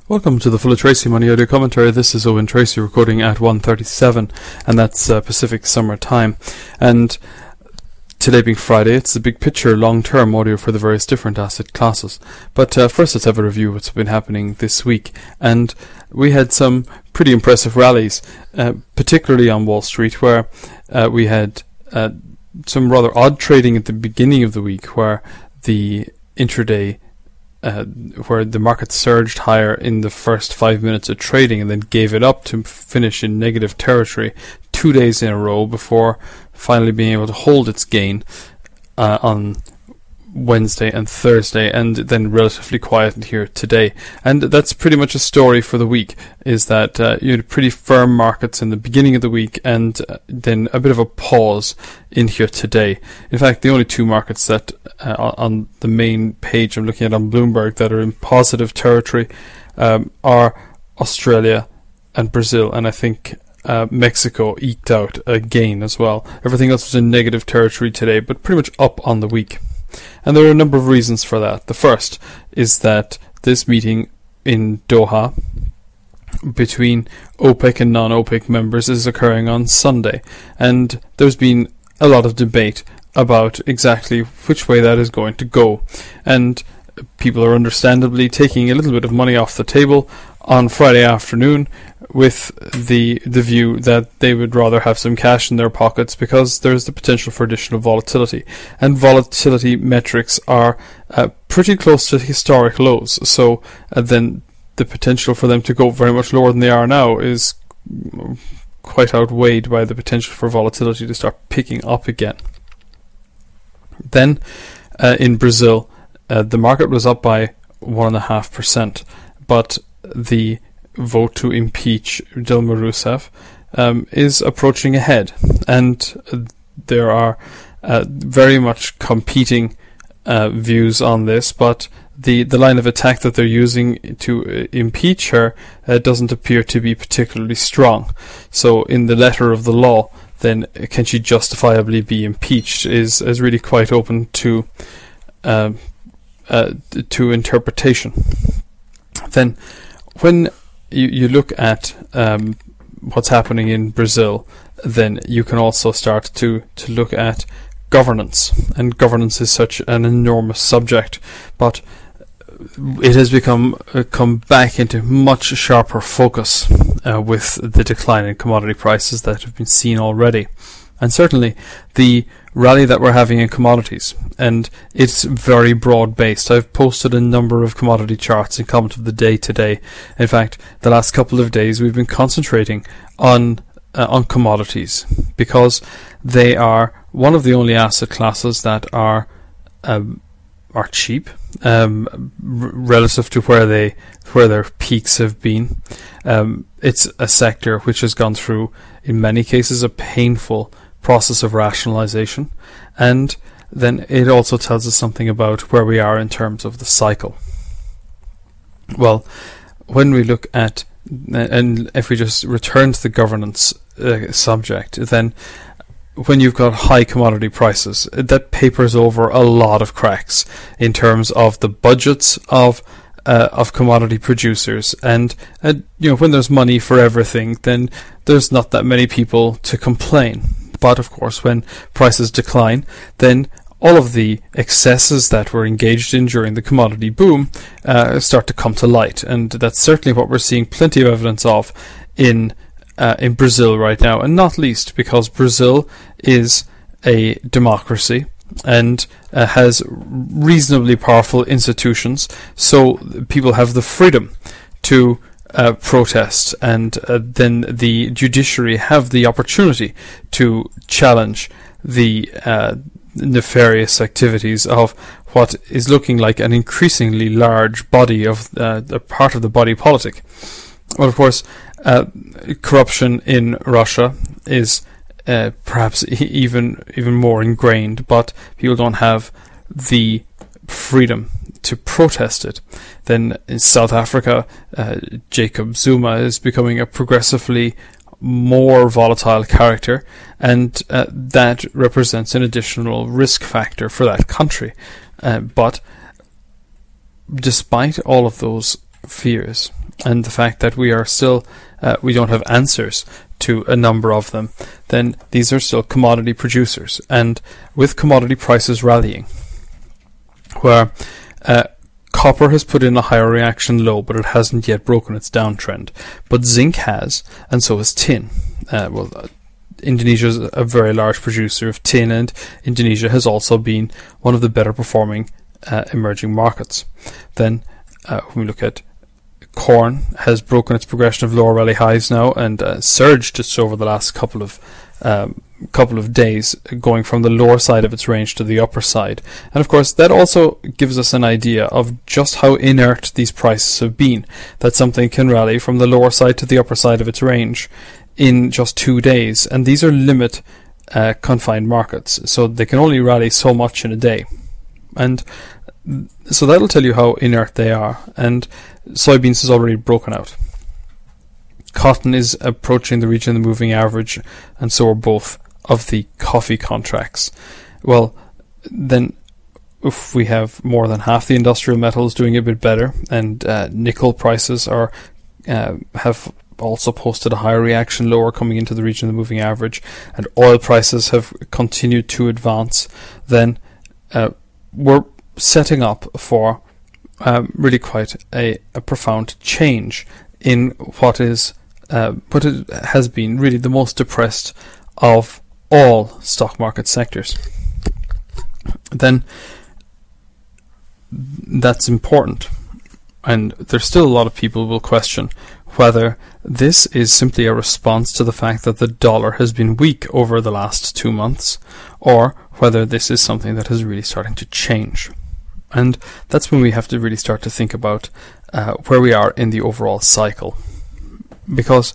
Welcome to the Full of Tracy Money Audio Commentary. This is Owen Tracy recording at 1:37, and that's Pacific Summer Time. And today being Friday, it's the big picture, long-term audio for the various different asset classes. But first, let's have a review of what's been happening this week. And we had some pretty impressive rallies, particularly on Wall Street, where we had some rather odd trading at the beginning of the week, where the intraday where the market surged higher in the first 5 minutes of trading and then gave it up to finish in negative territory 2 days in a row before finally being able to hold its gain on Wednesday and Thursday, and then relatively quiet here today. And that's pretty much a story for the week, is that you had pretty firm markets in the beginning of the week and then a bit of a pause in here today. In fact, the only two markets that on the main page I'm looking at on Bloomberg that are in positive territory are Australia and Brazil, and I think Mexico eked out a gain as well. Everything else was in negative territory today, but pretty much up on the week. And there are a number of reasons for that. The first is that this meeting in Doha between OPEC and non-OPEC members is occurring on Sunday, and there's been a lot of debate about exactly which way that is going to go, and people are understandably taking a little bit of money off the table on Friday afternoon with the view that they would rather have some cash in their pockets because there's the potential for additional volatility. And volatility metrics are pretty close to historic lows, so then the potential for them to go very much lower than they are now is quite outweighed by the potential for volatility to start picking up again. Then in Brazil, the market was up by 1.5%, but the vote to impeach Dilma Rousseff is approaching ahead, and there are very much competing views on this, but the line of attack that they're using to impeach her doesn't appear to be particularly strong. So in the letter of the law, then can she justifiably be impeached is really quite open to interpretation. Then when you look at what's happening in Brazil, then you can also start to look at governance. And governance is such an enormous subject, but it has come back into much sharper focus with the decline in commodity prices that have been seen already. And certainly the rally that we're having in commodities, and it's very broad based. I've posted a number of commodity charts in comment of the day today. In fact, the last couple of days we've been concentrating on commodities because they are one of the only asset classes that are cheap relative to where their peaks have been. It's a sector which has gone through, in many cases, a painful process of rationalization, and then it also tells us something about where we are in terms of the cycle. Well, when we look at, and if we just return to the governance subject, then when you've got high commodity prices, that papers over a lot of cracks in terms of the budgets of commodity producers, and when there's money for everything, then there's not that many people to complain. But of course, when prices decline, then all of the excesses that were engaged in during the commodity boom start to come to light, and that's certainly what we're seeing plenty of evidence of in Brazil right now, and not least because Brazil is a democracy and has reasonably powerful institutions, so people have the freedom to protest, and then the judiciary have the opportunity to challenge the nefarious activities of what is looking like an increasingly large body of a part of the body politic. Well, of course, corruption in Russia is perhaps even more ingrained, but people don't have the freedom to protest it. Then in South Africa, Jacob Zuma is becoming a progressively more volatile character, and that represents an additional risk factor for that country. But despite all of those fears, and the fact that we are still we don't have answers to a number of them, then these are still commodity producers. And with commodity prices rallying, where copper has put in a higher reaction low, but it hasn't yet broken its downtrend. But zinc has, and so has tin. Indonesia is a very large producer of tin, and Indonesia has also been one of the better performing emerging markets. Then when we look at corn, has broken its progression of lower rally highs now and surged just over the last couple of days, going from the lower side of its range to the upper side. And of course that also gives us an idea of just how inert these prices have been, that something can rally from the lower side to the upper side of its range in just 2 days, and these are limit confined markets, so they can only rally so much in a day. And so that'll tell you how inert they are. And soybeans has already broken out. Cotton is approaching the region of the moving average, and so are both of the coffee contracts. Well, then if we have more than half the industrial metals doing a bit better, and nickel prices are have also posted a higher reaction lower coming into the region of the moving average, and oil prices have continued to advance, then we're setting up for really quite a profound change in what it has been really the most depressed of all stock market sectors. Then that's important, and there's still a lot of people who will question whether this is simply a response to the fact that the dollar has been weak over the last 2 months, or whether this is something that is really starting to change. And that's when we have to really start to think about where we are in the overall cycle. Because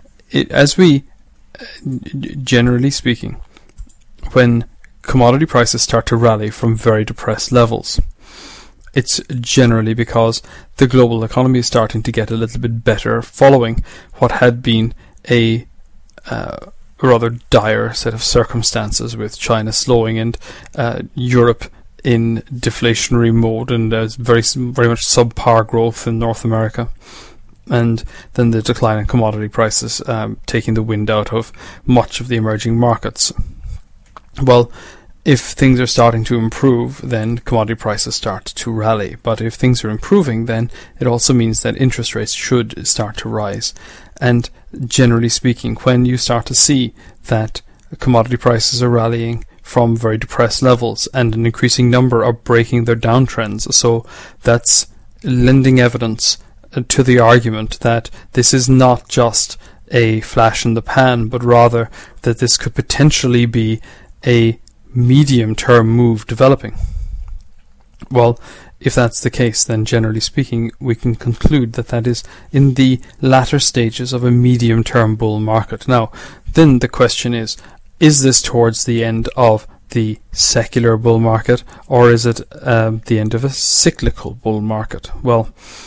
generally speaking, when commodity prices start to rally from very depressed levels, it's generally because the global economy is starting to get a little bit better following what had been a rather dire set of circumstances, with China slowing and Europe in deflationary mode, and there's very much subpar growth in North America, and then the decline in commodity prices taking the wind out of much of the emerging markets. Well, if things are starting to improve, then commodity prices start to rally. But if things are improving, then it also means that interest rates should start to rise. And generally speaking, when you start to see that commodity prices are rallying from very depressed levels, and an increasing number are breaking their downtrends, so that's lending evidence to the argument that this is not just a flash in the pan, but rather that this could potentially be a medium-term move developing. Well, if that's the case, then generally speaking, we can conclude that that is in the latter stages of a medium-term bull market. Now, then the question is this towards the end of the secular bull market, or is it the end of a cyclical bull market? Well,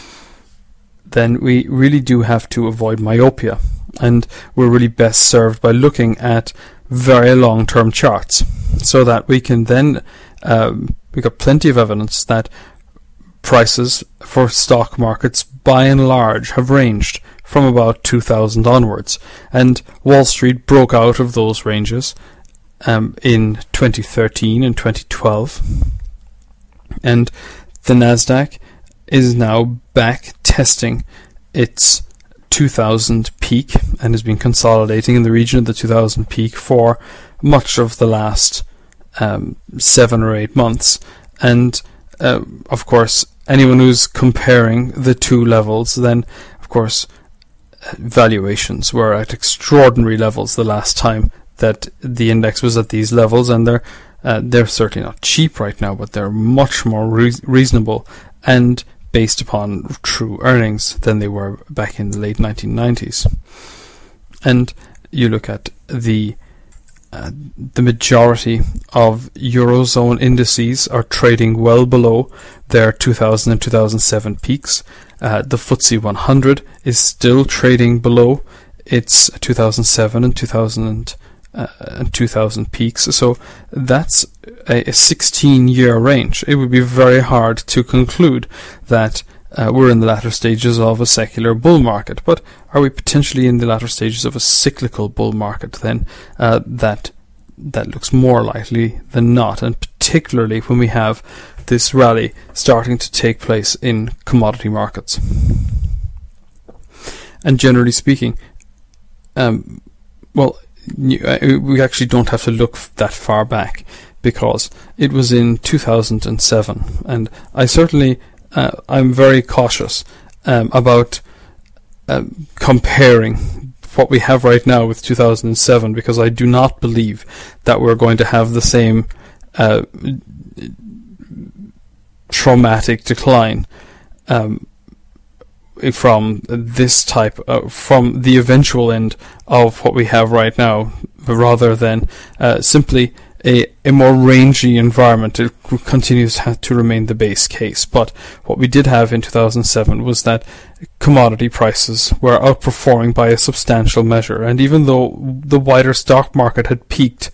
then we really do have to avoid myopia, and we're really best served by looking at very long-term charts, so that we can then we've got plenty of evidence that prices for stock markets by and large have ranged from about 2000 onwards, and Wall Street broke out of those ranges in 2013 and 2012, and the Nasdaq is now back testing its 2000 peak and has been consolidating in the region of the 2000 peak for much of the last 7 or 8 months. And of course, anyone who's comparing the two levels, then of course valuations were at extraordinary levels the last time that the index was at these levels, and they're certainly not cheap right now, but they're much more reasonable and based upon true earnings than they were back in the late 1990s. And you look at the majority of Eurozone indices are trading well below their 2000 and 2007 peaks. The FTSE 100 is still trading below its 2007 and 2000 peaks. So that's a 16-year range. It would be very hard to conclude that we're in the latter stages of a secular bull market. But are we potentially in the latter stages of a cyclical bull market then? That looks more likely than not, and particularly when we have this rally starting to take place in commodity markets. And generally speaking, we actually don't have to look that far back, because it was in 2007, and I certainly I'm very cautious about comparing what we have right now with 2007, because I do not believe that we're going to have the same traumatic decline from this type, from the eventual end of what we have right now, rather than simply a more rangy environment. It continues to remain the base case. But what we did have in 2007 was that commodity prices were outperforming by a substantial measure, and even though the wider stock market had peaked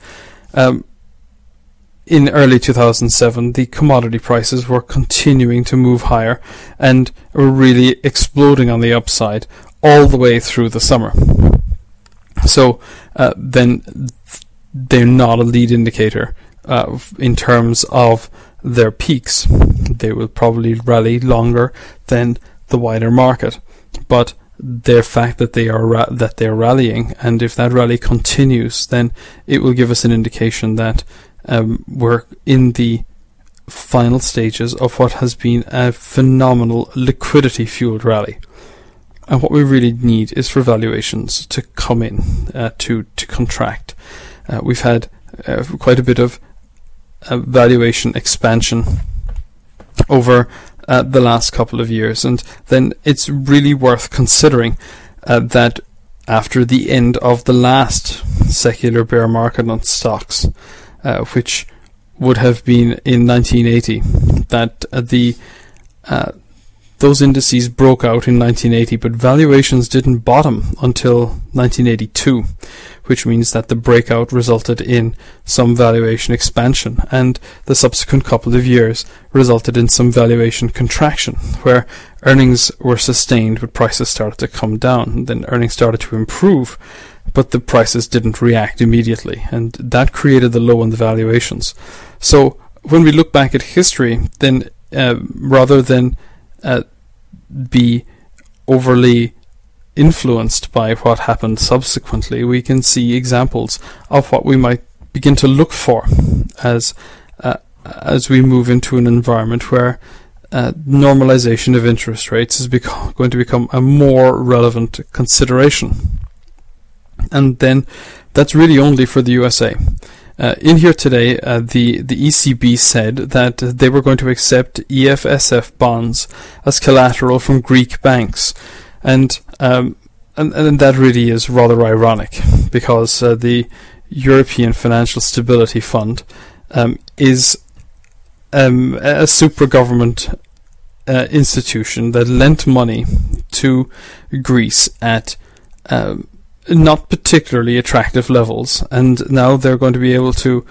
in early 2007, the commodity prices were continuing to move higher and were really exploding on the upside all the way through the summer. So then they're not a lead indicator in terms of their peaks. They will probably rally longer than the wider market, but the fact that they're rallying, and if that rally continues, then it will give us an indication that we're in the final stages of what has been a phenomenal liquidity-fueled rally. And what we really need is for valuations to come in, to contract. We've had quite a bit of valuation expansion over the last couple of years, and then it's really worth considering that after the end of the last secular bear market on stocks, which would have been in 1980, that those indices broke out in 1980, but valuations didn't bottom until 1982, which means that the breakout resulted in some valuation expansion, and the subsequent couple of years resulted in some valuation contraction, where earnings were sustained but prices started to come down, and then earnings started to improve, but the prices didn't react immediately, and that created the low in the valuations. So when we look back at history, then rather than be overly influenced by what happened subsequently, we can see examples of what we might begin to look for as we move into an environment where normalization of interest rates is going to become a more relevant consideration. And then that's really only for the USA. In here today, the ECB said that they were going to accept EFSF bonds as collateral from Greek banks, and that really is rather ironic, because the European Financial Stability Fund is a supra-government institution that lent money to Greece at not particularly attractive levels, and now they're going to be able to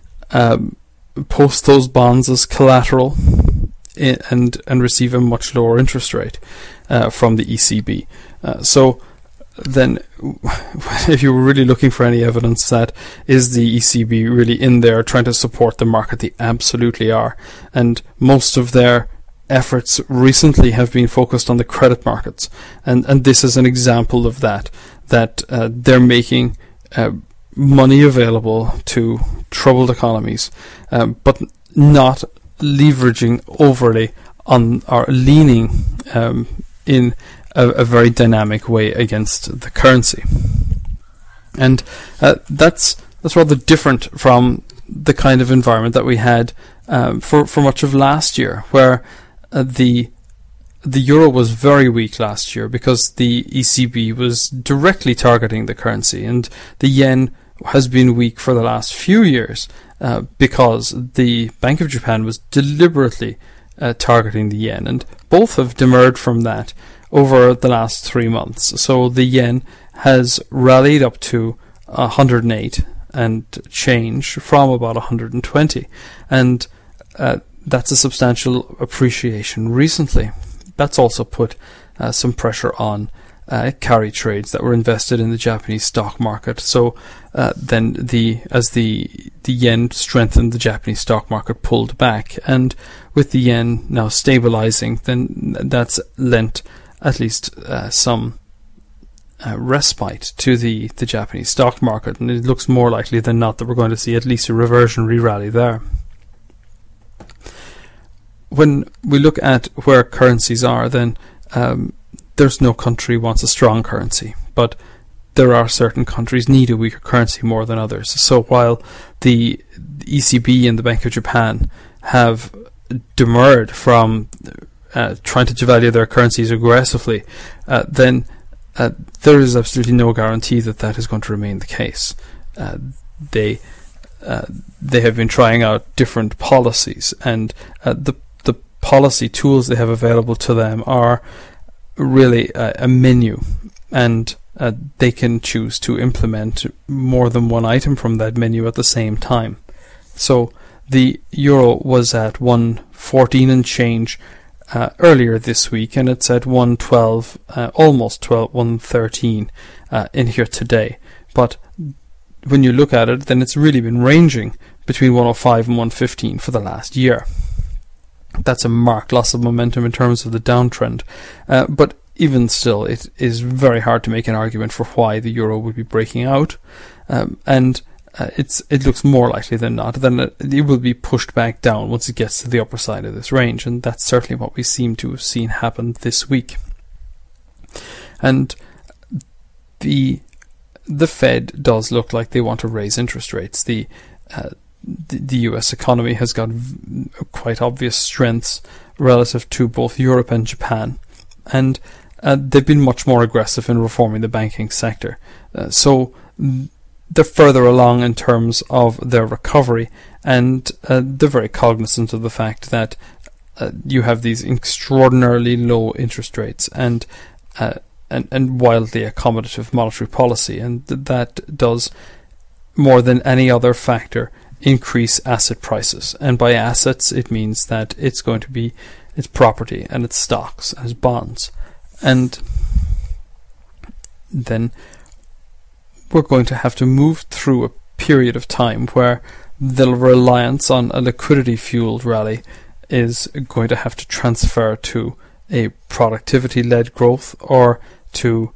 post those bonds as collateral and receive a much lower interest rate from the ECB. So then, if you were really looking for any evidence that is the ECB really in there trying to support the market, they absolutely are, and most of their efforts recently have been focused on the credit markets, and this is an example of that they're making money available to troubled economies, but not leveraging overly on or leaning in a very dynamic way against the currency. And that's rather different from the kind of environment that we had for much of last year, where the euro was very weak last year because the ECB was directly targeting the currency, and the yen has been weak for the last few years because the Bank of Japan was deliberately targeting the yen, and both have demurred from that over the last 3 months. So the yen has rallied up to 108 and change from about 120, and that's a substantial appreciation recently. that's also put some pressure on carry trades that were invested in the Japanese stock market. So then as the yen strengthened, the Japanese stock market pulled back, and with the yen now stabilizing, then that's lent at least some respite to the Japanese stock market, and it looks more likely than not that we're going to see at least a reversionary rally there. When we look at where currencies are, then there's no country wants a strong currency, but there are certain countries need a weaker currency more than others. So while the ECB and the Bank of Japan have demurred from trying to devalue their currencies aggressively, then there is absolutely no guarantee that is going to remain the case. They have been trying out different policies, and the policy tools they have available to them are really a menu, and they can choose to implement more than one item from that menu at the same time. So the euro was at 1.14 and change earlier this week, and it's at 1.12, almost 1.13 in here today. But when you look at it, then it's really been ranging between 1.05 and 1.15 for the last year. That's a marked loss of momentum in terms of the downtrend. But even still, it is very hard to make an argument for why the euro would be breaking out. It looks more likely than not that it will be pushed back down once it gets to the upper side of this range, and that's certainly what we seem to have seen happen this week. And the Fed does look like they want to raise interest rates. The US economy has got quite obvious strengths relative to both Europe and Japan, and they've been much more aggressive in reforming the banking sector. So they're further along in terms of their recovery, and they're very cognizant of the fact that you have these extraordinarily low interest rates and wildly accommodative monetary policy, and that does, more than any other factor, increase asset prices. And by assets, it means that it's going to be its property and its stocks and its bonds. And then we're going to have to move through a period of time where the reliance on a liquidity-fueled rally is going to have to transfer to a productivity-led growth or to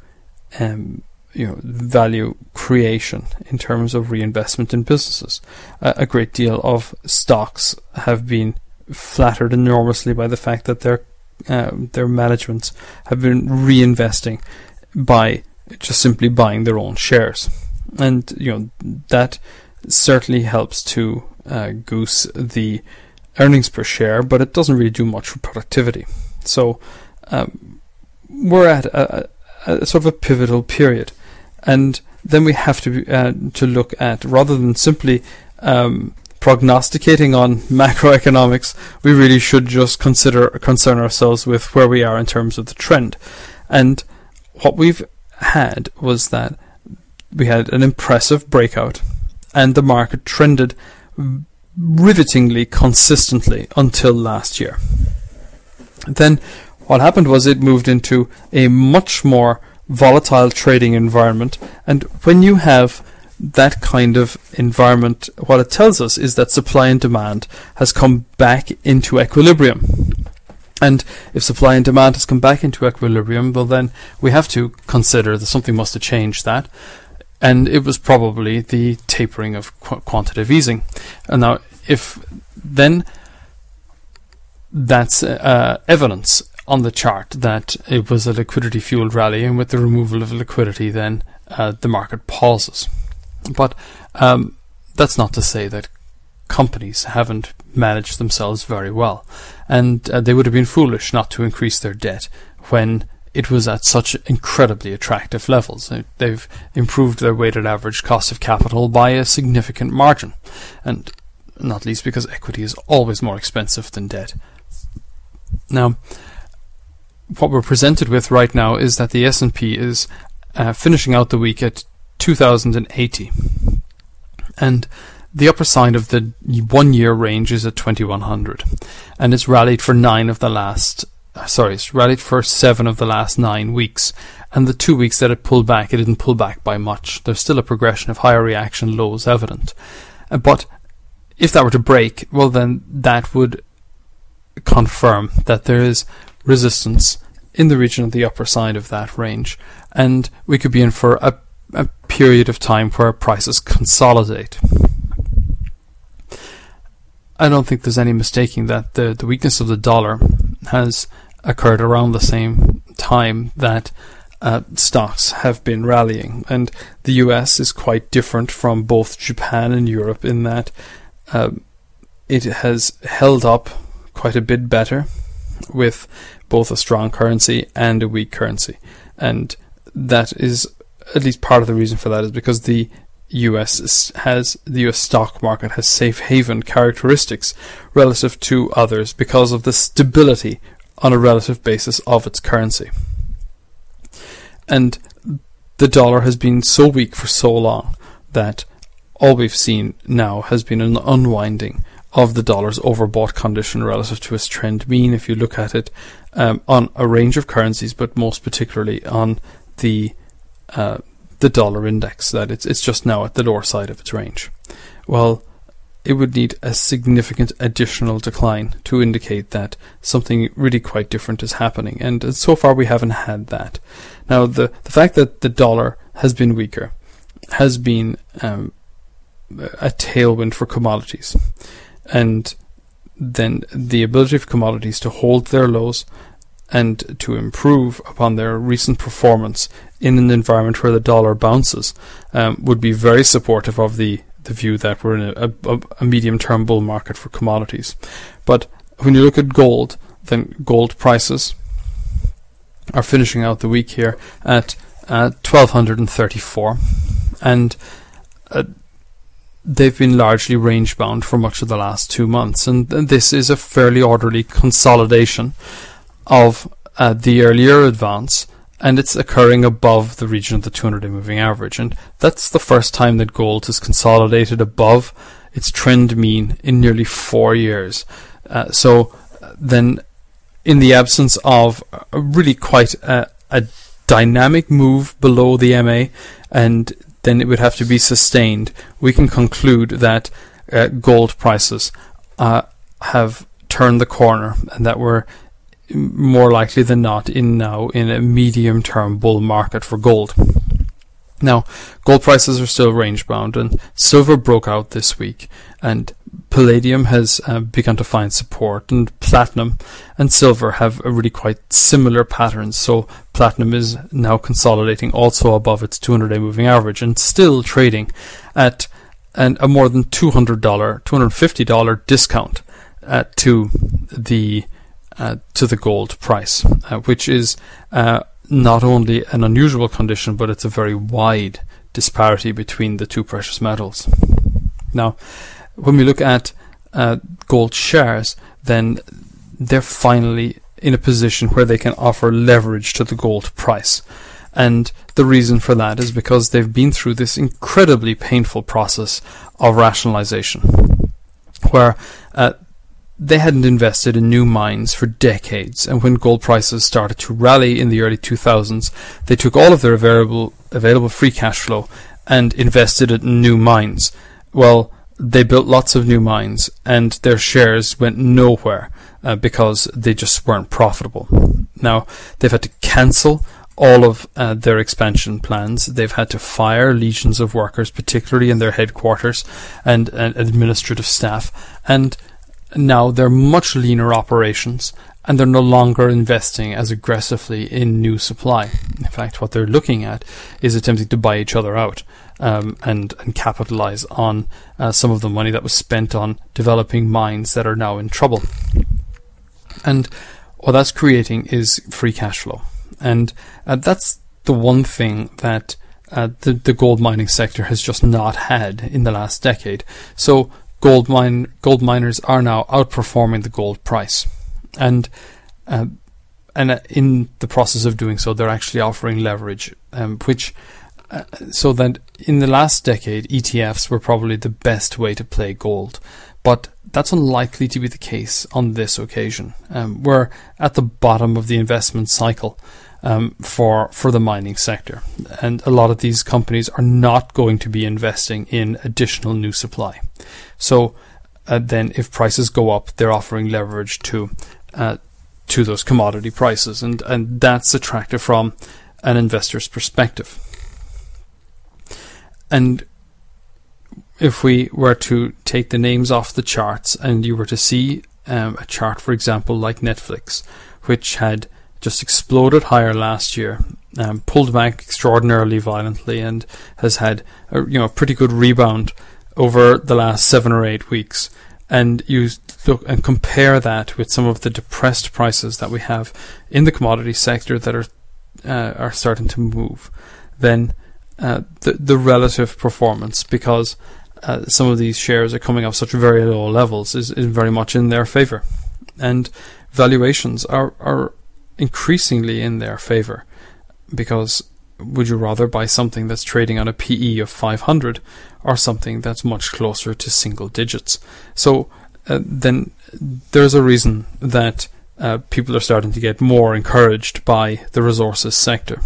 value creation in terms of reinvestment in businesses. A great deal of stocks have been flattered enormously by the fact that their managements have been reinvesting by just simply buying their own shares, and that certainly helps to goose the earnings per share, but it doesn't really do much for productivity. So we're at a sort of a pivotal period, and then we have to look at, rather than simply prognosticating on macroeconomics, we really should just concern ourselves with where we are in terms of the trend. And what we've had was that we had an impressive breakout, and the market trended rivetingly consistently until last year. Then what happened was it moved into a much more volatile trading environment, and when you have that kind of environment, what it tells us is that supply and demand has come back into equilibrium. And if supply and demand has come back into equilibrium, well, then we have to consider that something must have changed that, and it was probably the tapering of quantitative easing. And now, if then that's evidence on the chart that it was a liquidity-fueled rally, and with the removal of liquidity, then the market pauses. But that's not to say that companies haven't managed themselves very well, and they would have been foolish not to increase their debt when it was at such incredibly attractive levels. They've improved their weighted average cost of capital by a significant margin, and not least because equity is always more expensive than debt. Now, what we're presented with right now is that the S&P is finishing out the week at 2080, and the upper side of the 1 year range is at 2100, and it's rallied for 9 of the last it's rallied for 7 of the last 9 weeks. And the 2 weeks that it pulled back, it didn't pull back by much. There's still a progression of higher reaction lows evident. But if that were to break, well, then that would confirm that there is resistance in the region of the upper side of that range. And we could be in for a period of time where prices consolidate. I don't think there's any mistaking that the weakness of the dollar has occurred around the same time that stocks have been rallying, and the US is quite different from both Japan and Europe in that it has held up quite a bit better with both a strong currency and a weak currency, and that is at least part of the reason for that is because the US stock market has safe haven characteristics relative to others because of the stability on a relative basis of its currency. And the dollar has been so weak for so long that all we've seen now has been an unwinding of the dollar's overbought condition relative to its trend mean. If you look at it on a range of currencies, but most particularly on the dollar index, that it's just now at the lower side of its range. Well, it would need a significant additional decline to indicate that something really quite different is happening, and so far we haven't had that. Now, the fact that the dollar has been weaker has been a tailwind for commodities, and then the ability of commodities to hold their lows and to improve upon their recent performance in an environment where the dollar bounces would be very supportive of the view that we're in a medium-term bull market for commodities. But when you look at gold, then gold prices are finishing out the week here at 1,234, and they've been largely range-bound for much of the last 2 months, and this is a fairly orderly consolidation of the earlier advance, and it's occurring above the region of the 200-day moving average, and that's the first time that gold has consolidated above its trend mean in nearly 4 years. So then, in the absence of really quite a dynamic move below the MA, and then it would have to be sustained, we can conclude that gold prices have turned the corner, and that we're more likely than not in a medium-term bull market for gold. Now, gold prices are still range-bound, and silver broke out this week, and palladium has begun to find support, and platinum and silver have a really quite similar patterns. So platinum is now consolidating also above its 200-day moving average, and still trading at a more than $250 discount to the gold price, which is not only an unusual condition, but it's a very wide disparity between the two precious metals. Now, when we look at gold shares, then they're finally in a position where they can offer leverage to the gold price. And the reason for that is because they've been through this incredibly painful process of rationalization, where they hadn't invested in new mines for decades, and when gold prices started to rally in the early 2000s, they took all of their available free cash flow and invested it in new mines. Well, they built lots of new mines, and their shares went nowhere because they just weren't profitable. Now, they've had to cancel all of their expansion plans. They've had to fire legions of workers, particularly in their headquarters and administrative staff, and now they're much leaner operations, and they're no longer investing as aggressively in new supply. In fact, what they're looking at is attempting to buy each other out and capitalize on some of the money that was spent on developing mines that are now in trouble. And what that's creating is free cash flow. And that's the one thing that the gold mining sector has just not had in the last decade. So gold miners are now outperforming the gold price, and in the process of doing so, they're actually offering leverage, so that in the last decade, ETFs were probably the best way to play gold. But that's unlikely to be the case on this occasion. We're at the bottom of the investment cycle for the mining sector, and a lot of these companies are not going to be investing in additional new supply. So then if prices go up, they're offering leverage to those commodity prices, and that's attractive from an investor's perspective. And if we were to take the names off the charts and you were to see a chart, for example, like Netflix, which had just exploded higher last year, pulled back extraordinarily violently, and has had a pretty good rebound over the last 7 or 8 weeks, and you look and compare that with some of the depressed prices that we have in the commodity sector that are starting to move, then the relative performance, because some of these shares are coming off such very low levels, is very much in their favor, and valuations are increasingly in their favor, because would you rather buy something that's trading on a PE of 500 or something that's much closer to single digits? So then there's a reason that people are starting to get more encouraged by the resources sector.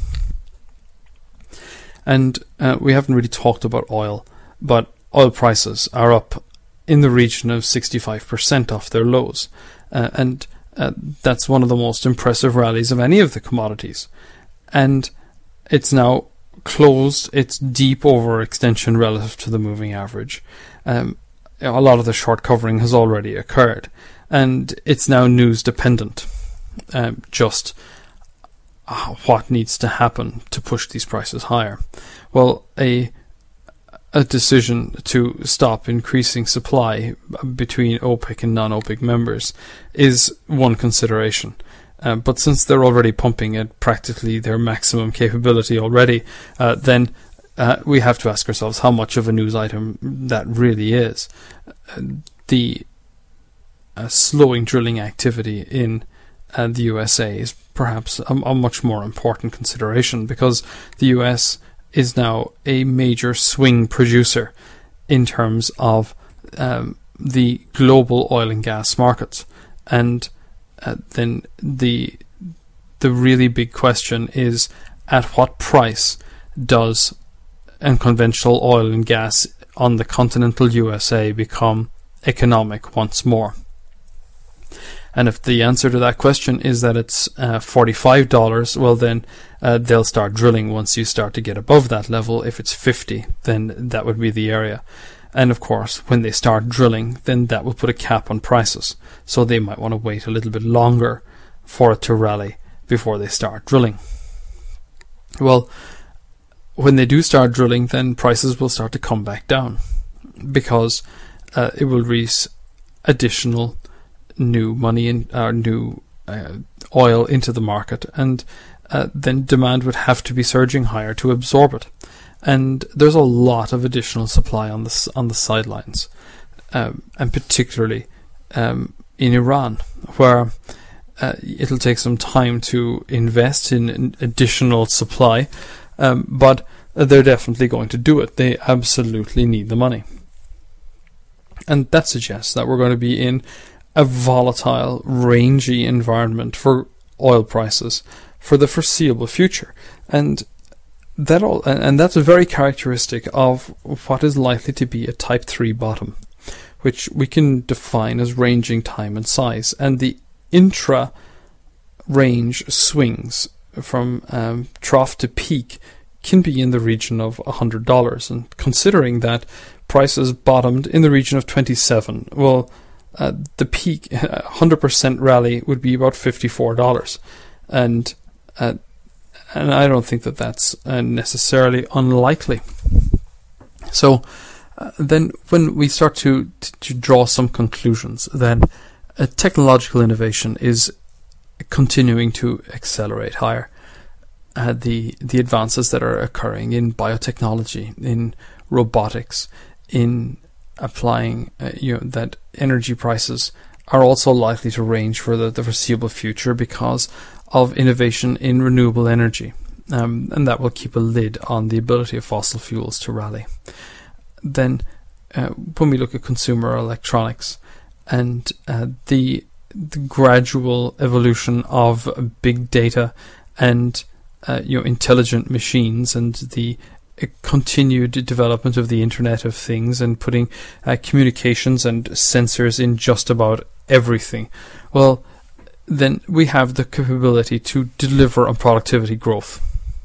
And we haven't really talked about oil, but oil prices are up in the region of 65% off their lows, and that's one of the most impressive rallies of any of the commodities. And it's now closed its deep overextension relative to the moving average. A lot of the short covering has already occurred, and it's now news dependent. Just what needs to happen to push these prices higher? Well, a decision to stop increasing supply between OPEC and non-OPEC members is one consideration. But since they're already pumping at practically their maximum capability already, then we have to ask ourselves how much of a news item that really is. The slowing drilling activity in the USA is perhaps a much more important consideration, because the US is now a major swing producer in terms of the global oil and gas markets. And then the really big question is, at what price does unconventional oil and gas on the continental USA become economic once more? And if the answer to that question is that it's $45, well then they'll start drilling once you start to get above that level. If it's 50, then that would be the area. And of course, when they start drilling, then that will put a cap on prices. So they might want to wait a little bit longer for it to rally before they start drilling. Well, when they do start drilling, then prices will start to come back down, because it will release additional new money new oil into the market, and then demand would have to be surging higher to absorb it. And there's a lot of additional supply on the sidelines, and particularly in Iran, where it'll take some time to invest in additional supply, but they're definitely going to do it. They absolutely need the money. And that suggests that we're going to be in a volatile, rangy environment for oil prices for the foreseeable future. And that's very characteristic of what is likely to be a Type 3 bottom, which we can define as ranging time and size. And the intra-range swings from trough to peak can be in the region of $100. And considering that prices bottomed in the region of 27, well, the peak 100% rally would be about $54, and I don't think that that's necessarily unlikely. So then, when we start to draw some conclusions, then technological innovation is continuing to accelerate higher. The advances that are occurring in biotechnology, in robotics, in applying that energy prices are also likely to range for the foreseeable future because of innovation in renewable energy, and that will keep a lid on the ability of fossil fuels to rally. Then when we look at consumer electronics and the gradual evolution of big data and intelligent machines, and the continued development of the Internet of Things, and putting communications and sensors in just about everything, well, then we have the capability to deliver on productivity growth.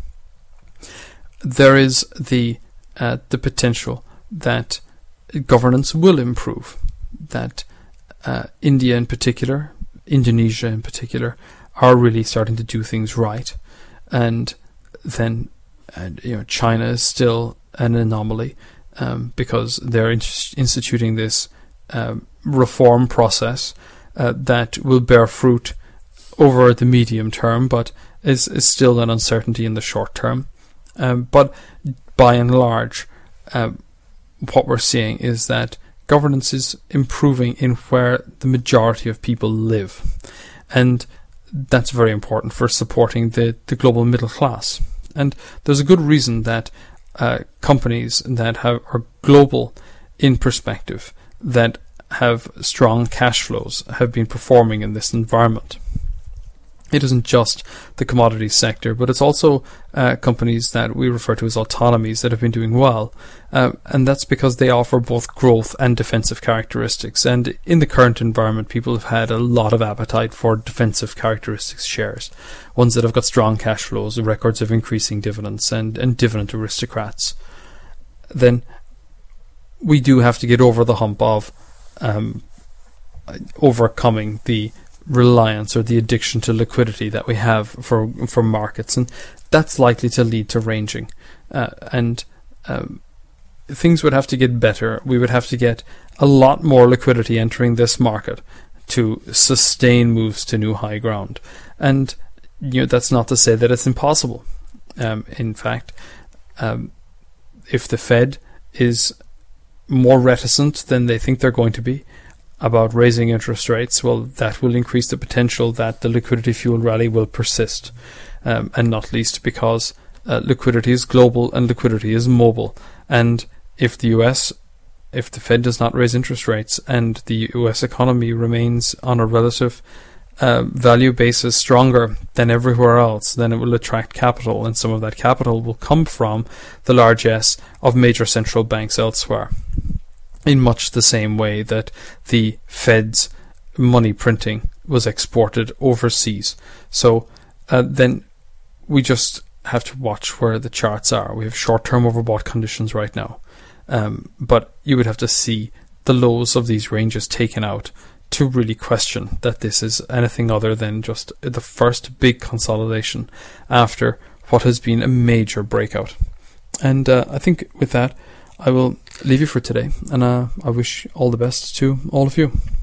There is the potential that governance will improve, that India in particular, Indonesia in particular, are really starting to do things right, and then China is still an anomaly because they're instituting this reform process that will bear fruit over the medium term, but is still an uncertainty in the short term. But by and large, what we're seeing is that governance is improving in where the majority of people live, and that's very important for supporting the global middle class. And there's a good reason that companies that are global in perspective, that have strong cash flows, have been performing in this environment. It isn't just the commodities sector, but it's also companies that we refer to as autonomies that have been doing well. And that's because they offer both growth and defensive characteristics. And in the current environment, people have had a lot of appetite for defensive characteristics shares, ones that have got strong cash flows, records of increasing dividends, and dividend aristocrats. Then we do have to get over the hump of overcoming the reliance or the addiction to liquidity that we have for markets, and that's likely to lead to ranging, and things would have to get better. We would have to get a lot more liquidity entering this market to sustain moves to new high ground, and that's not to say that it's impossible. In fact, if the Fed is more reticent than they think they're going to be about raising interest rates, well, that will increase the potential that the liquidity fueled rally will persist, and not least because liquidity is global and liquidity is mobile. And if the Fed does not raise interest rates and the US economy remains on a relative value basis stronger than everywhere else, then it will attract capital, and some of that capital will come from the largesse of major central banks elsewhere, in much the same way that the Fed's money printing was exported overseas. So then we just have to watch where the charts are. We have short-term overbought conditions right now, but you would have to see the lows of these ranges taken out to really question that this is anything other than just the first big consolidation after what has been a major breakout. And I think with that, I will leave you for today, and I wish all the best to all of you.